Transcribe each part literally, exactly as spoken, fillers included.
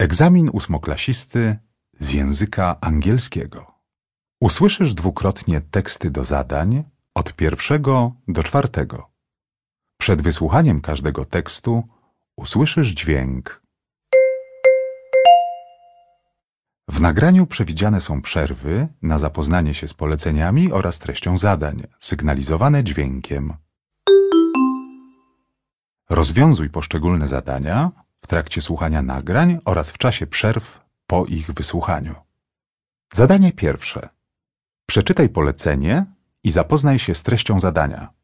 Egzamin ósmoklasisty z języka angielskiego. Usłyszysz dwukrotnie teksty do zadań od pierwszego do czwartego. Przed wysłuchaniem każdego tekstu usłyszysz dźwięk. W nagraniu przewidziane są przerwy na zapoznanie się z poleceniami oraz treścią zadań, sygnalizowane dźwiękiem. Rozwiązuj poszczególne zadania w trakcie słuchania nagrań oraz w czasie przerw po ich wysłuchaniu. Zadanie pierwsze. Przeczytaj polecenie i zapoznaj się z treścią zadania.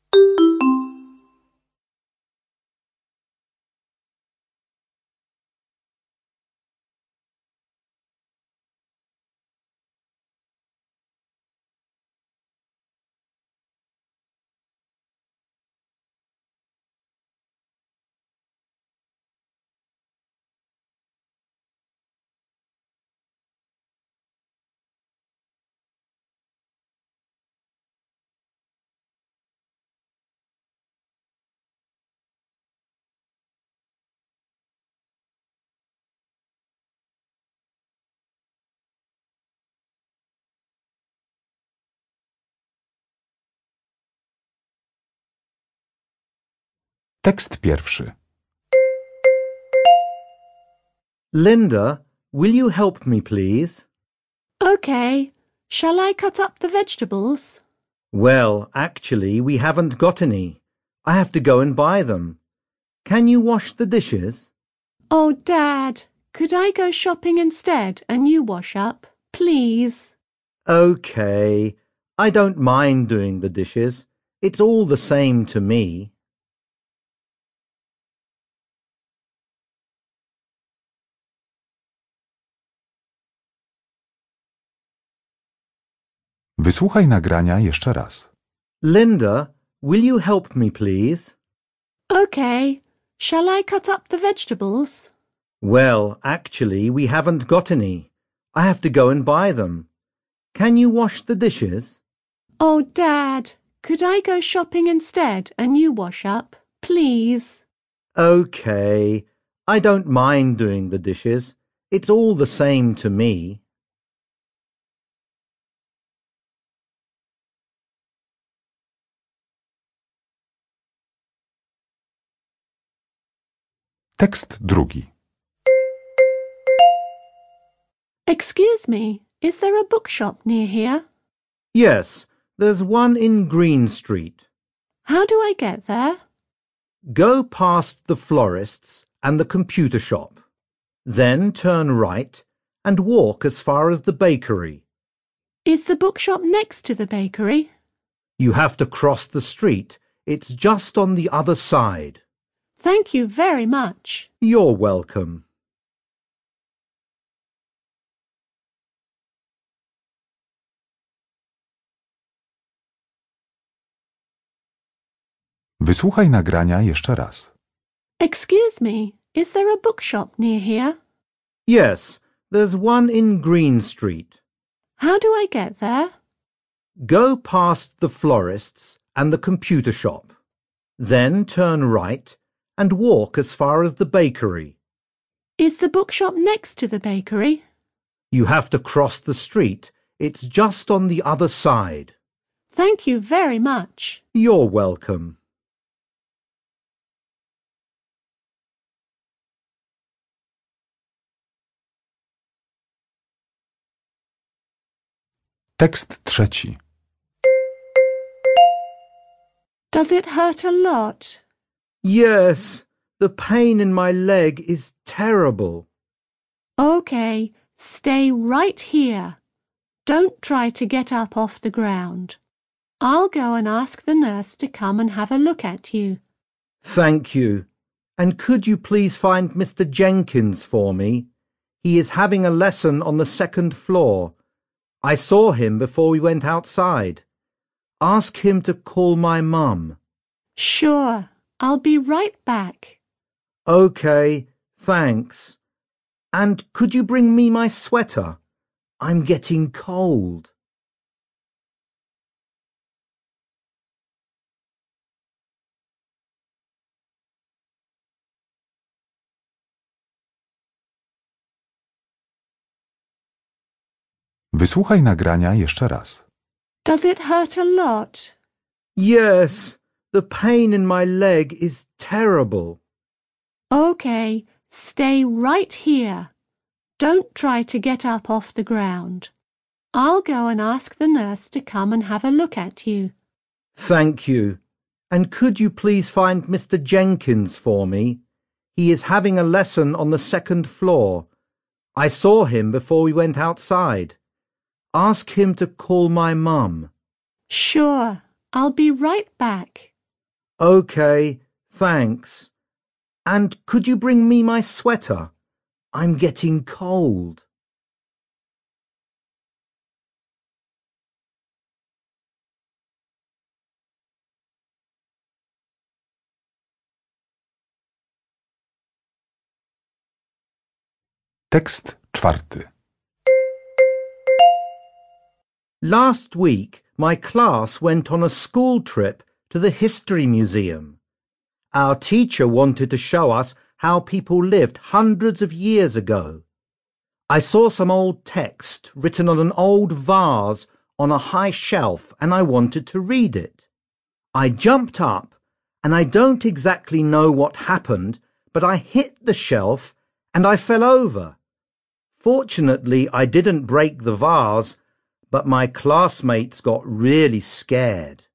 Tekst pierwszy. Linda, will you help me, please? Okay. Shall I cut up the vegetables? Well, actually, we haven't got any. I have to go and buy them. Can you wash the dishes? Oh, Dad, could I go shopping instead and you wash up, please? Okay. I don't mind doing the dishes. It's all the same to me. Wysłuchaj nagrania jeszcze raz. Linda, will you help me, please? Okay. Shall I cut up the vegetables? Well, actually, we haven't got any. I have to go and buy them. Can you wash the dishes? Oh, Dad, could I go shopping instead and you wash up, please? Okay. I don't mind doing the dishes. It's all the same to me. Tekst drugi. Excuse me, is there a bookshop near here? Yes, there's one in Green Street. How do I get there? Go past the florist's and the computer shop. Then turn right and walk as far as the bakery. Is the bookshop next to the bakery? You have to cross the street. It's just on the other side. Thank you very much. You're welcome. Wysłuchaj nagrania jeszcze raz. Excuse me, is there a bookshop near here? Yes, there's one in Green Street. How do I get there? Go past the florist's and the computer shop. Then turn right and walk as far as the bakery. Is the bookshop next to the bakery? You have to cross the street. It's just on the other side. Thank you very much. You're welcome. Tekst trzeci. Does it hurt a lot? Yes, the pain in my leg is terrible. Okay, stay right here. Don't try to get up off the ground. I'll go and ask the nurse to come and have a look at you. Thank you. And could you please find Mister Jenkins for me? He is having a lesson on the second floor. I saw him before we went outside. Ask him to call my mum. Sure, I'll be right back. Okay, thanks. And could you bring me my sweater? I'm getting cold. Wysłuchaj nagrania jeszcze raz. Does it hurt a lot? Yes, the pain in my leg is terrible. Okay, stay right here. Don't try to get up off the ground. I'll go and ask the nurse to come and have a look at you. Thank you. And could you please find Mister Jenkins for me? He is having a lesson on the second floor. I saw him before we went outside. Ask him to call my mum. Sure, I'll be right back. OK, thanks. And could you bring me my sweater? I'm getting cold. Tekst czwarty. Last week, my class went on a school trip to the History Museum. Our teacher wanted to show us how people lived hundreds of years ago. I saw some old text written on an old vase on a high shelf and I wanted to read it. I jumped up and I don't exactly know what happened, but I hit the shelf and I fell over. Fortunately, I didn't break the vase, but my classmates got really scared.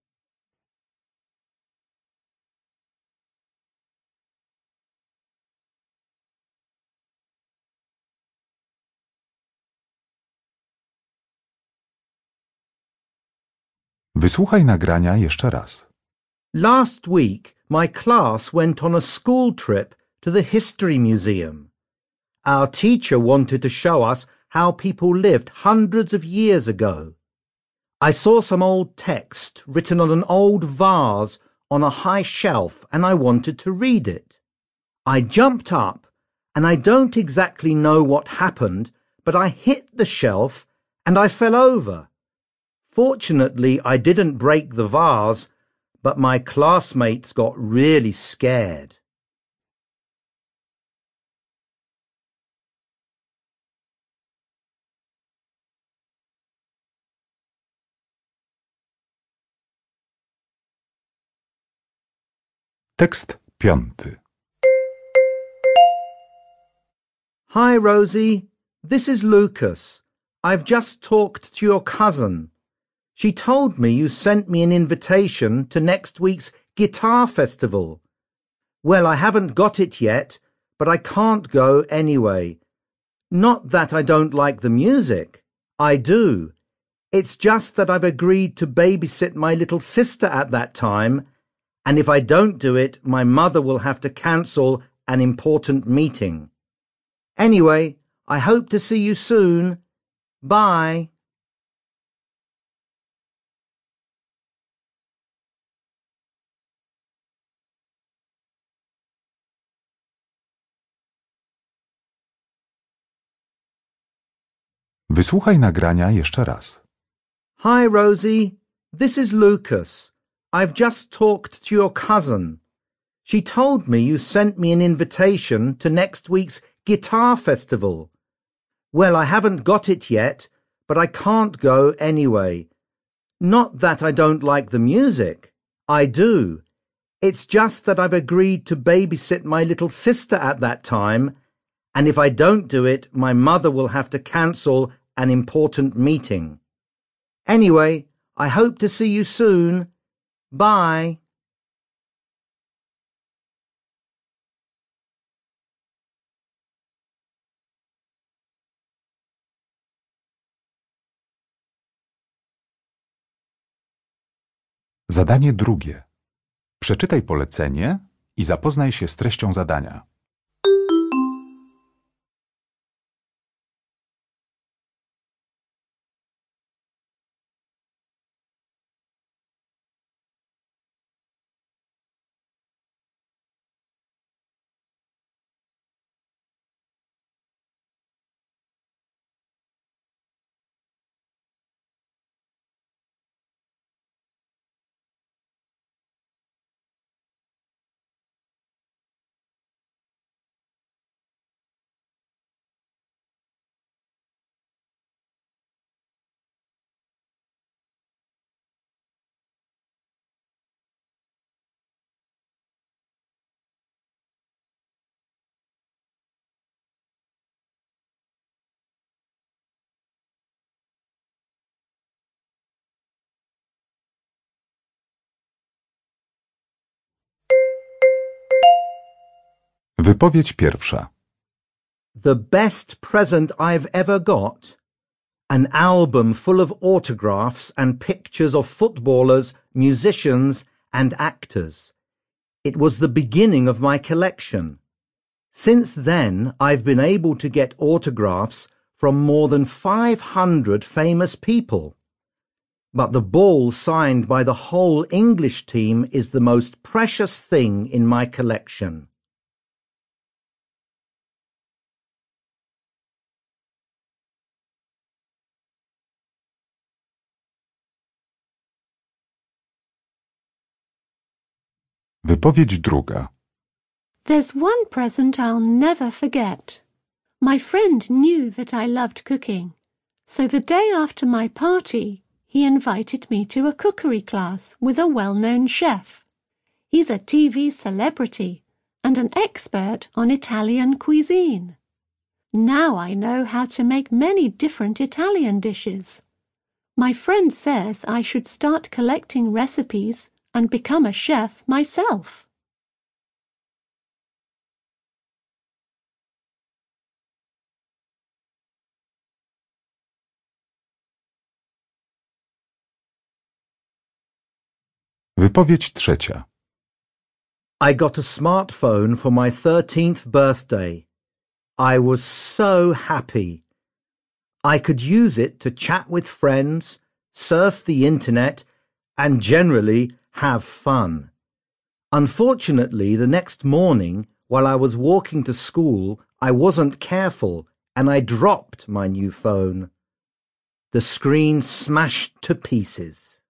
Wysłuchaj nagrania jeszcze raz. Last week, my class went on a school trip to the History Museum. Our teacher wanted to show us how people lived hundreds of years ago. I saw some old text written on an old vase on a high shelf and I wanted to read it. I jumped up and I don't exactly know what happened, but I hit the shelf and I fell over. Fortunately, I didn't break the vase, but my classmates got really scared. Tekst piąty. Hi, Rosie. This is Lucas. I've just talked to your cousin. She told me you sent me an invitation to next week's guitar festival. Well, I haven't got it yet, but I can't go anyway. Not that I don't like the music. I do. It's just that I've agreed to babysit my little sister at that time, and if I don't do it, my mother will have to cancel an important meeting. Anyway, I hope to see you soon. Bye. Wysłuchaj nagrania jeszcze raz. Hi, Rosie. This is Lucas. I've just talked to your cousin. She told me you sent me an invitation to next week's guitar festival. Well, I haven't got it yet, but I can't go anyway. Not that I don't like the music. I do. It's just that I've agreed to babysit my little sister at that time, and if I don't do it, my mother will have to cancel an important meeting. Anyway, I hope to see you soon. Bye. Zadanie drugie. Przeczytaj polecenie i zapoznaj się z treścią zadania. Wypowiedź pierwsza. The best present I've ever got? An album full of autographs and pictures of footballers, musicians and actors. It was the beginning of my collection. Since then, I've been able to get autographs from more than five hundred famous people. But the ball signed by the whole English team is the most precious thing in my collection. Wypowiedź druga. There's one present I'll never forget. My friend knew that I loved cooking, so the day after my party, he invited me to a cookery class with a well-known chef. He's a T V celebrity and an expert on Italian cuisine. Now I know how to make many different Italian dishes. My friend says I should start collecting recipes and become a chef myself. Wypowiedź trzecia. I got a smartphone for my thirteenth birthday. I was so happy. I could use it to chat with friends, surf the internet, and generally have fun. Unfortunately, the next morning, while I was walking to school, I wasn't careful and I dropped my new phone. The screen smashed to pieces.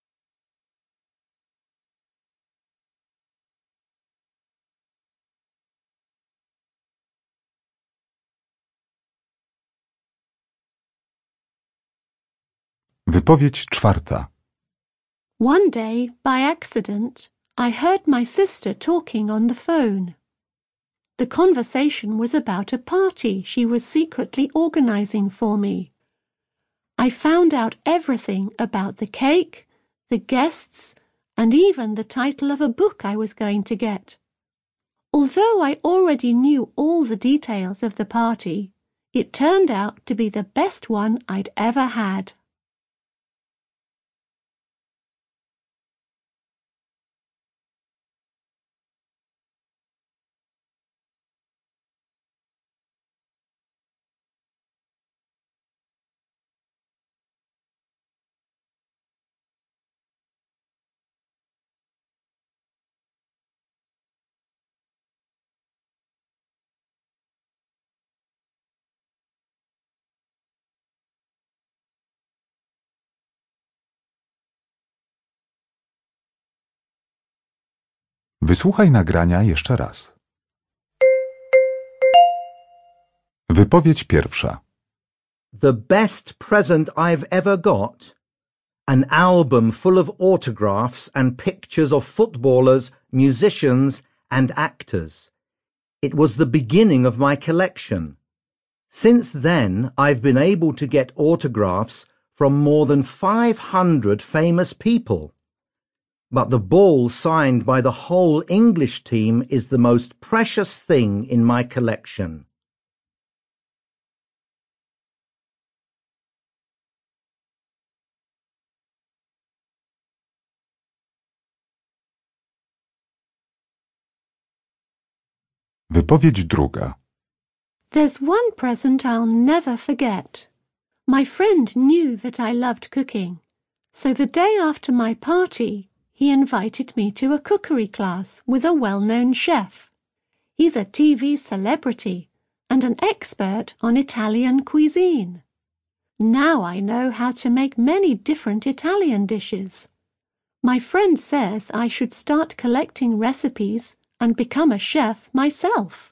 Wypowiedź czwarta. One day, by accident, I heard my sister talking on the phone. The conversation was about a party she was secretly organizing for me. I found out everything about the cake, the guests, and even the title of a book I was going to get. Although I already knew all the details of the party, it turned out to be the best one I'd ever had. Wysłuchaj nagrania jeszcze raz. Wypowiedź pierwsza. The best present I've ever got? An album full of autographs and pictures of footballers, musicians and actors. It was the beginning of my collection. Since then, I've been able to get autographs from more than five hundred famous people. But the ball signed by the whole English team is the most precious thing in my collection. Wypowiedź druga. There's one present I'll never forget. My friend knew that I loved cooking, so the day after my party, he invited me to a cookery class with a well-known chef. He's a T V celebrity and an expert on Italian cuisine. Now I know how to make many different Italian dishes. My friend says I should start collecting recipes and become a chef myself.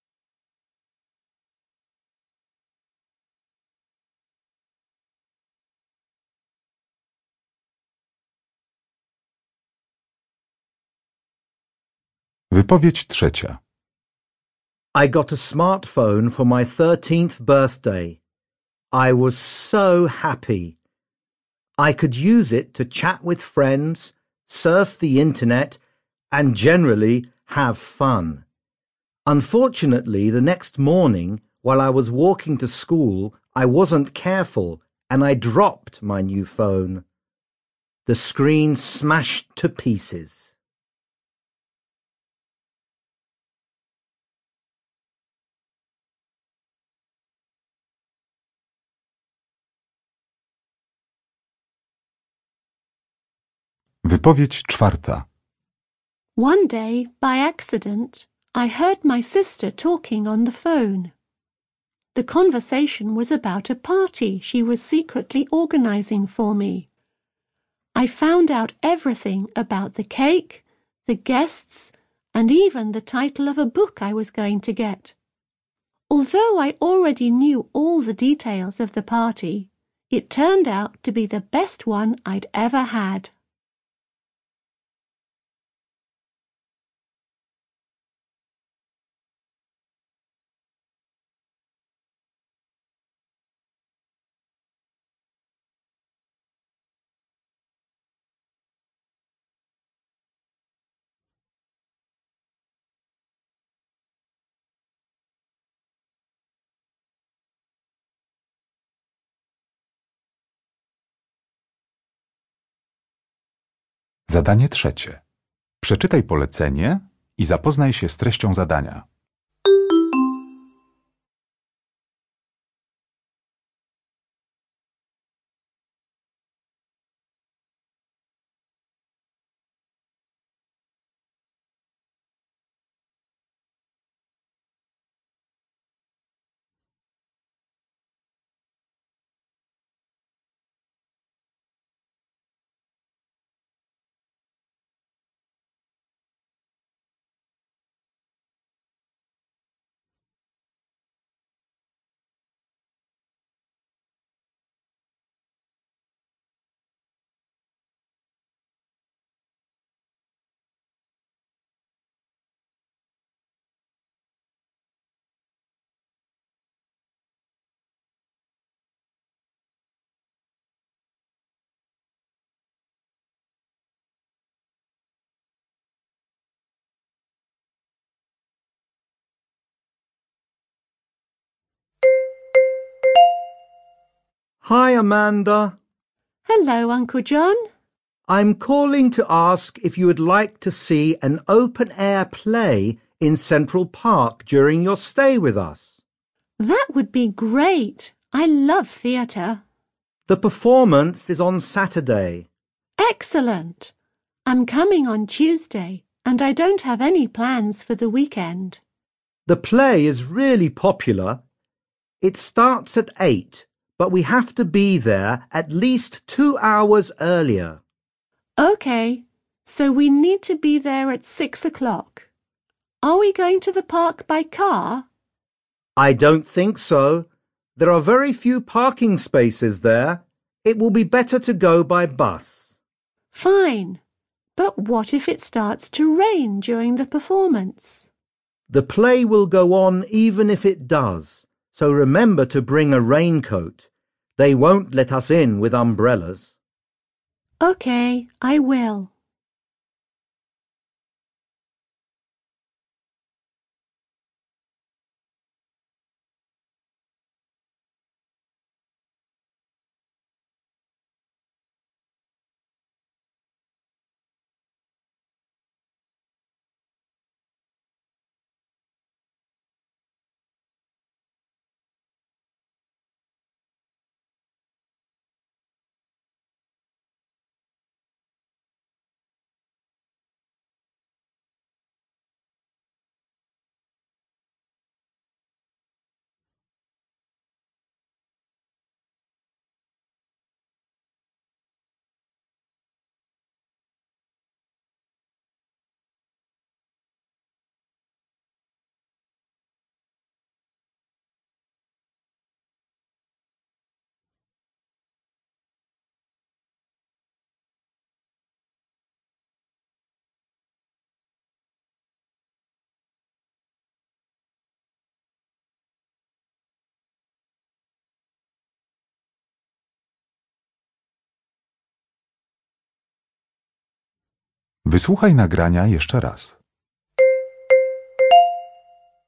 Wypowiedź trzecia. I got a smartphone for my thirteenth birthday. I was so happy. I could use it to chat with friends, surf the internet, and generally have fun. Unfortunately, the next morning, while I was walking to school, I wasn't careful and I dropped my new phone. The screen smashed to pieces. Wypowiedź czwarta. One day, by accident, I heard my sister talking on the phone. The conversation was about a party she was secretly organizing for me. I found out everything about the cake, the guests, and even the title of a book I was going to get. Although I already knew all the details of the party, it turned out to be the best one I'd ever had. Zadanie trzecie. Przeczytaj polecenie i zapoznaj się z treścią zadania. Hi, Amanda. Hello, Uncle John. I'm calling to ask if you would like to see an open-air play in Central Park during your stay with us. That would be great. I love theatre. The performance is on Saturday. Excellent. I'm coming on Tuesday, and I don't have any plans for the weekend. The play is really popular. It starts at eight, but we have to be there at least two hours earlier. OK, so we need to be there at six o'clock. Are we going to the park by car? I don't think so. There are very few parking spaces there. It will be better to go by bus. Fine. But what if it starts to rain during the performance? The play will go on even if it does, so remember to bring a raincoat. They won't let us in with umbrellas. OK, I will. Wysłuchaj nagrania jeszcze raz.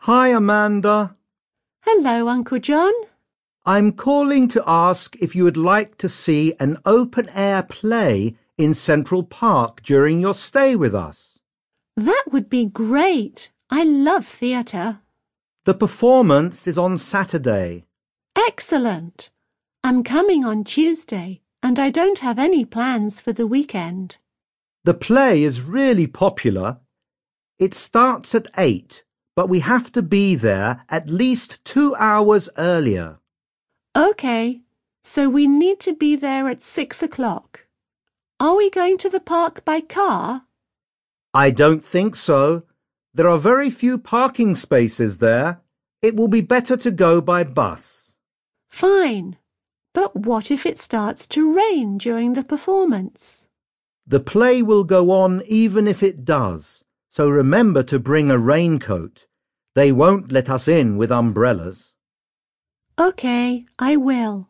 Hi, Amanda. Hello, Uncle John. I'm calling to ask if you would like to see an open-air play in Central Park during your stay with us. That would be great. I love theatre. The performance is on Saturday. Excellent. I'm coming on Tuesday, and I don't have any plans for the weekend. The play is really popular. It starts at eight, but we have to be there at least two hours earlier. OK, so we need to be there at six o'clock. Are we going to the park by car? I don't think so. There are very few parking spaces there. It will be better to go by bus. Fine. But what if it starts to rain during the performance? The play will go on even if it does, so remember to bring a raincoat. They won't let us in with umbrellas. OK, I will.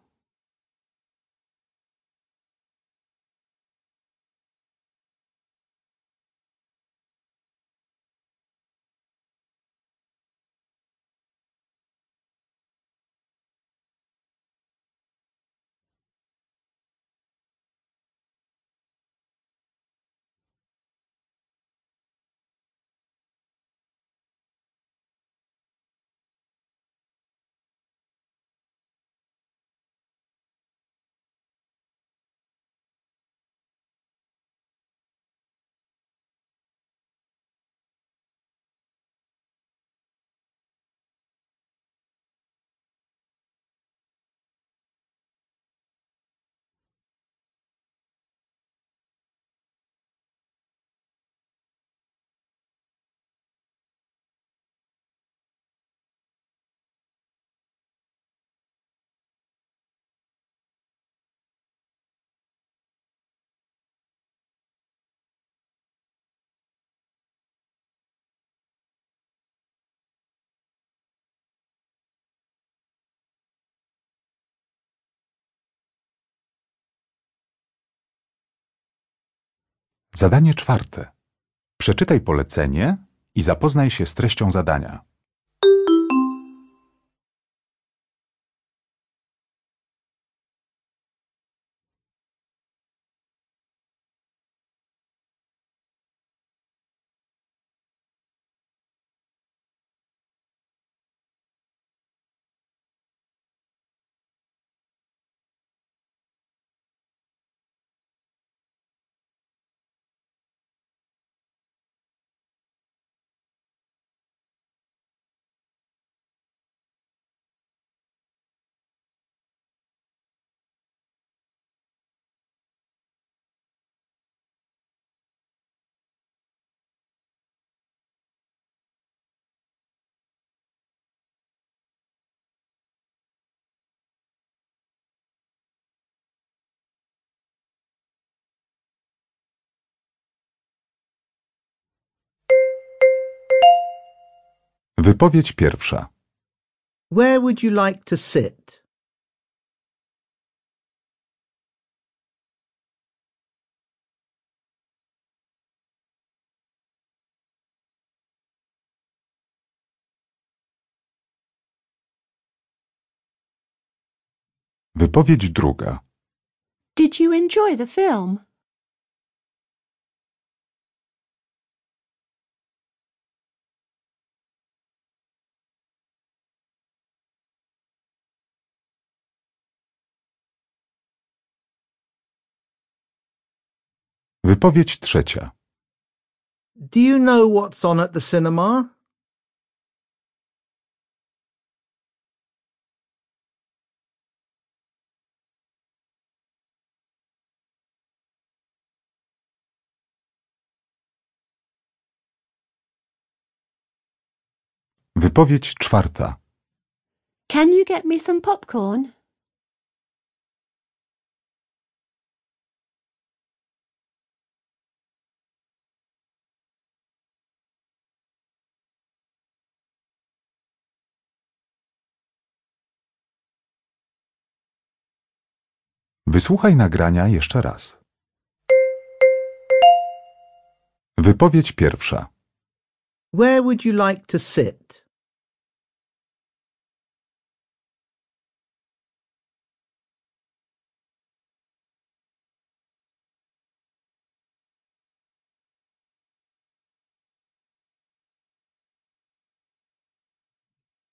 Zadanie czwarte. Przeczytaj polecenie i zapoznaj się z treścią zadania. Wypowiedź pierwsza. Where would you like to sit? Wypowiedź druga. Did you enjoy the film? Wypowiedź trzecia. Do you know what's on at the cinema? Wypowiedź czwarta. Can you get me some popcorn? Wysłuchaj nagrania jeszcze raz. Wypowiedź pierwsza. Where would you like to sit?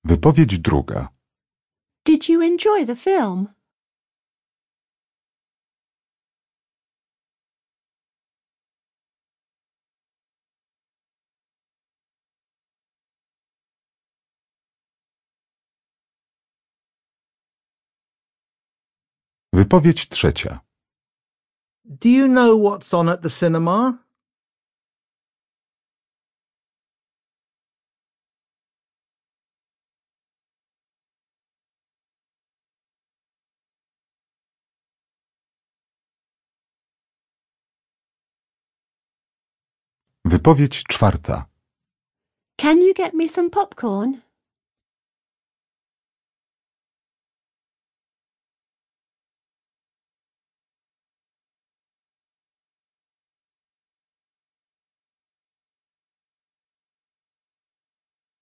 Wypowiedź druga. Did you enjoy the film? Wypowiedź trzecia. Do you know what's on at the cinema? Wypowiedź czwarta. Can you get me some popcorn?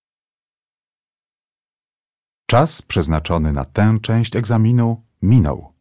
Czas przeznaczony na tę część egzaminu minął.